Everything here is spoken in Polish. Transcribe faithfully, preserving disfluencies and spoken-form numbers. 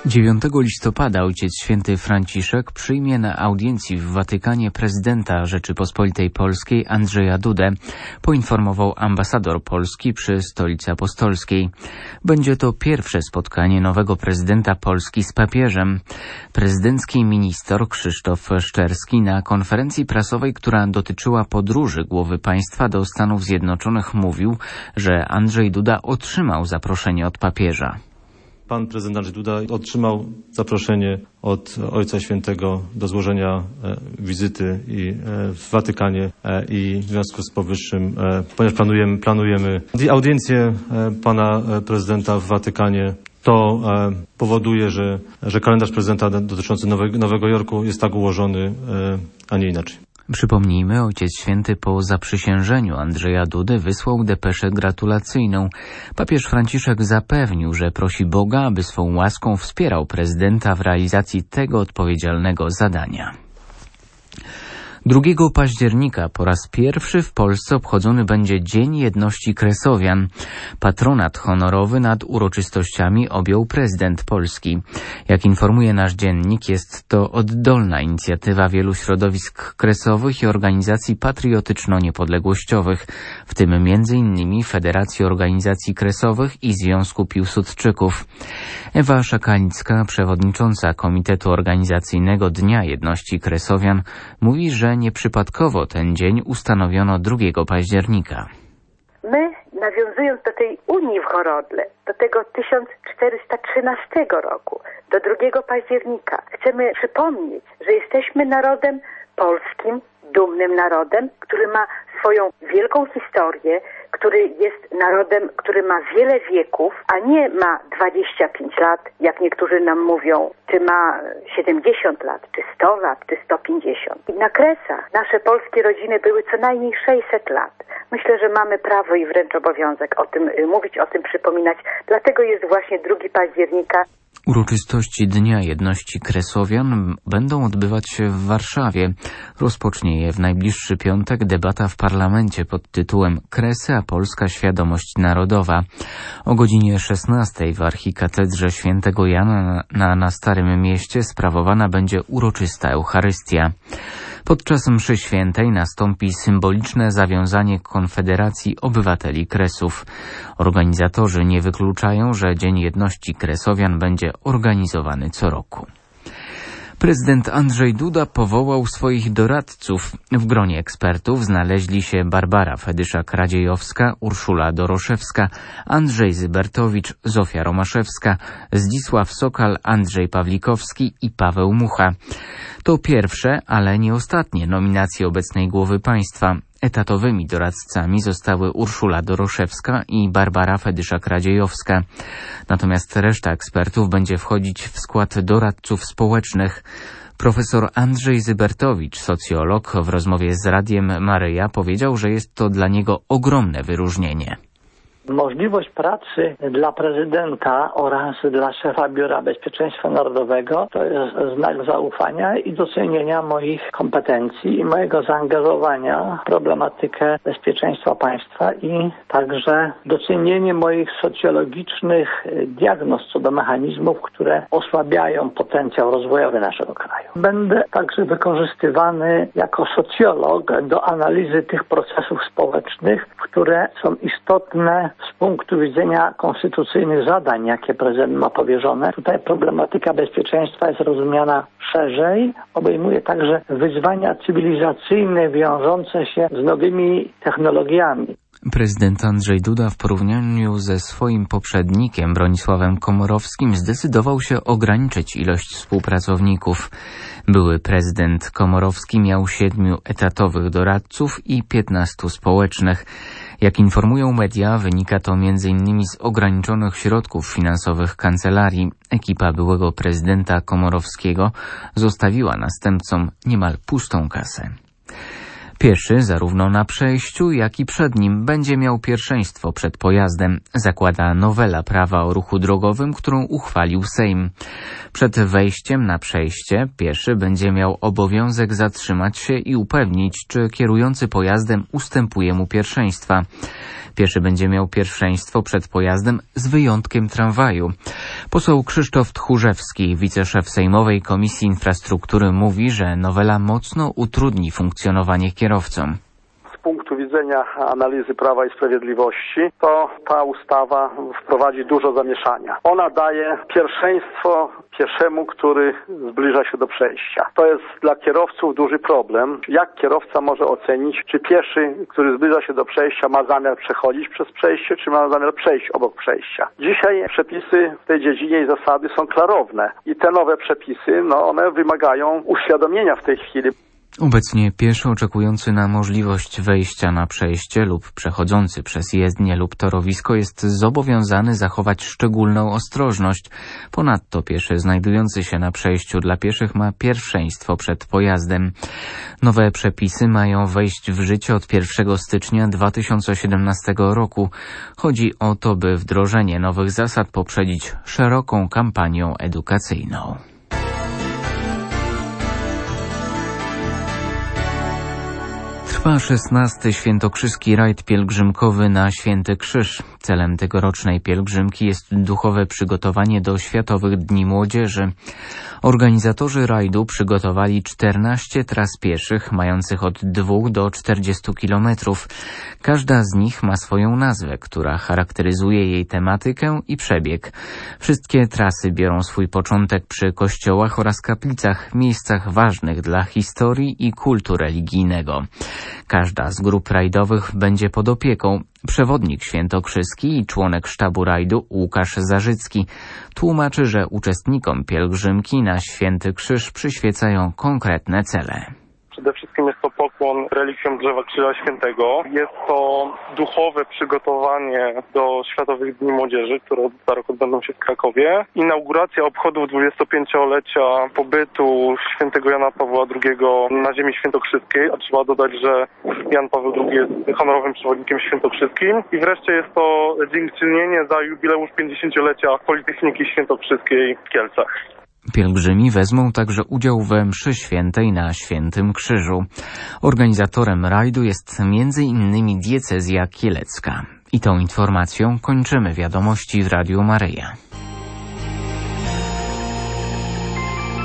dziewiątego listopada Ojciec Święty Franciszek przyjmie na audiencji w Watykanie prezydenta Rzeczypospolitej Polskiej Andrzeja Dudę, poinformował ambasador Polski przy Stolicy Apostolskiej. Będzie to pierwsze spotkanie nowego prezydenta Polski z papieżem. Prezydencki minister Krzysztof Szczerski na konferencji prasowej, która dotyczyła podróży głowy państwa do Stanów Zjednoczonych, mówił, że Andrzej Duda otrzymał zaproszenie od papieża. Pan prezydent Andrzej Duda otrzymał zaproszenie od Ojca Świętego do złożenia e, wizyty i, e, w Watykanie e, i w związku z powyższym, e, ponieważ planujemy, planujemy audiencję e, pana prezydenta w Watykanie, to e, powoduje, że, że kalendarz prezydenta dotyczący Nowego, Nowego Jorku jest tak ułożony, e, a nie inaczej. Przypomnijmy, Ojciec Święty po zaprzysiężeniu Andrzeja Dudy wysłał depeszę gratulacyjną. Papież Franciszek zapewnił, że prosi Boga, aby swą łaską wspierał prezydenta w realizacji tego odpowiedzialnego zadania. drugiego października po raz pierwszy w Polsce obchodzony będzie Dzień Jedności Kresowian. Patronat honorowy nad uroczystościami objął prezydent Polski. Jak informuje nasz dziennik, jest to oddolna inicjatywa wielu środowisk kresowych i organizacji patriotyczno-niepodległościowych, w tym między innymi Federacji Organizacji Kresowych i Związku Piłsudczyków. Ewa Szakalicka, przewodnicząca Komitetu Organizacyjnego Dnia Jedności Kresowian, mówi, że nieprzypadkowo ten dzień ustanowiono drugiego października. My, nawiązując do tej Unii w Horodle, do tego tysiąc czterysta trzynastego roku, do drugiego października, chcemy przypomnieć, że jesteśmy narodem polskim, dumnym narodem, który ma swoją wielką historię, który jest narodem, który ma wiele wieków, a nie ma dwadzieścia pięć lat, jak niektórzy nam mówią, czy ma siedemdziesiąt lat, czy sto lat, czy sto pięćdziesiąt. I na Kresach nasze polskie rodziny były co najmniej sześćset lat. Myślę, że mamy prawo i wręcz obowiązek o tym mówić, o tym przypominać. Dlatego jest właśnie drugiego października. Uroczystości Dnia Jedności Kresowian będą odbywać się w Warszawie. Rozpocznie je w najbliższy piątek debata w parlamencie pod tytułem Kresy a Polska Świadomość Narodowa. O godzinie szesnastej w archikatedrze Świętego Jana na, na Starym Mieście sprawowana będzie uroczysta Eucharystia. Podczas mszy świętej nastąpi symboliczne zawiązanie Konfederacji Obywateli Kresów. Organizatorzy nie wykluczają, że Dzień Jedności Kresowian będzie organizowany co roku. Prezydent Andrzej Duda powołał swoich doradców. W gronie ekspertów znaleźli się Barbara Fedyszak-Radziejowska, Urszula Doroszewska, Andrzej Zybertowicz, Zofia Romaszewska, Zdzisław Sokal, Andrzej Pawlikowski i Paweł Mucha. To pierwsze, ale nie ostatnie nominacje obecnej głowy państwa. Etatowymi doradcami zostały Urszula Doroszewska i Barbara Fedyszak-Radziejowska. Natomiast reszta ekspertów będzie wchodzić w skład doradców społecznych. Profesor Andrzej Zybertowicz, socjolog, w rozmowie z Radiem Maryja powiedział, że jest to dla niego ogromne wyróżnienie. Możliwość pracy dla prezydenta oraz dla szefa Biura Bezpieczeństwa Narodowego to jest znak zaufania i docenienia moich kompetencji i mojego zaangażowania w problematykę bezpieczeństwa państwa i także docenienie moich socjologicznych diagnoz co do mechanizmów, które osłabiają potencjał rozwojowy naszego kraju. Będę także wykorzystywany jako socjolog do analizy tych procesów społecznych, które są istotne z punktu widzenia konstytucyjnych zadań, jakie prezydent ma powierzone. Tutaj problematyka bezpieczeństwa jest rozumiana szerzej, obejmuje także wyzwania cywilizacyjne wiążące się z nowymi technologiami. Prezydent Andrzej Duda w porównaniu ze swoim poprzednikiem Bronisławem Komorowskim zdecydował się ograniczyć ilość współpracowników. Były prezydent Komorowski miał siedmiu etatowych doradców i piętnastu społecznych. Jak informują media, wynika to między innymi z ograniczonych środków finansowych kancelarii. Ekipa byłego prezydenta Komorowskiego zostawiła następcom niemal pustą kasę. Pieszy zarówno na przejściu, jak i przed nim będzie miał pierwszeństwo przed pojazdem, zakłada nowela prawa o ruchu drogowym, którą uchwalił Sejm. Przed wejściem na przejście pieszy będzie miał obowiązek zatrzymać się i upewnić, czy kierujący pojazdem ustępuje mu pierwszeństwa. Pieszy będzie miał pierwszeństwo przed pojazdem z wyjątkiem tramwaju. Poseł Krzysztof Tchórzewski, wiceszef Sejmowej Komisji Infrastruktury, mówi, że nowela mocno utrudni funkcjonowanie kierowcom. Z punktu widzenia analizy Prawa i Sprawiedliwości, to ta ustawa wprowadzi dużo zamieszania. Ona daje pierwszeństwo pieszemu, który zbliża się do przejścia. To jest dla kierowców duży problem. Jak kierowca może ocenić, czy pieszy, który zbliża się do przejścia, ma zamiar przechodzić przez przejście, czy ma zamiar przejść obok przejścia? Dzisiaj przepisy w tej dziedzinie i zasady są klarowne. I te nowe przepisy, no one wymagają uświadomienia w tej chwili. Obecnie pieszy oczekujący na możliwość wejścia na przejście lub przechodzący przez jezdnię lub torowisko jest zobowiązany zachować szczególną ostrożność. Ponadto pieszy znajdujący się na przejściu dla pieszych ma pierwszeństwo przed pojazdem. Nowe przepisy mają wejść w życie od pierwszego stycznia dwa tysiące siedemnastego roku. Chodzi o to, by wdrożenie nowych zasad poprzedzić szeroką kampanią edukacyjną. Trwa szesnasty świętokrzyski rajd pielgrzymkowy na Święty Krzyż. Celem tegorocznej pielgrzymki jest duchowe przygotowanie do Światowych Dni Młodzieży. Organizatorzy rajdu przygotowali czternaście tras pieszych, mających od dwóch do czterdziestu kilometrów. Każda z nich ma swoją nazwę, która charakteryzuje jej tematykę i przebieg. Wszystkie trasy biorą swój początek przy kościołach oraz kaplicach, miejscach ważnych dla historii i kultu religijnego. Każda z grup rajdowych będzie pod opieką. Przewodnik świętokrzyski i członek sztabu rajdu Łukasz Zarzycki tłumaczy, że uczestnikom pielgrzymki na Święty Krzyż przyświecają konkretne cele. Przede wszystkim jest to pokłon relikwiom drzewa Krzyża Świętego. Jest to duchowe przygotowanie do Światowych Dni Młodzieży, które za rok odbędą się w Krakowie. Inauguracja obchodów dwudziestopięciolecia pobytu świętego Jana Pawła drugiego na ziemi świętokrzyskiej, a trzeba dodać, że Jan Paweł drugi jest honorowym przewodnikiem świętokrzyskim. I wreszcie jest to dziękczynienie za jubileusz pięćdziesięciolecia Politechniki Świętokrzyskiej w Kielcach. Pielgrzymi wezmą także udział we mszy świętej na Świętym Krzyżu. Organizatorem rajdu jest między innymi diecezja kielecka. I tą informacją kończymy wiadomości w Radiu Maryja.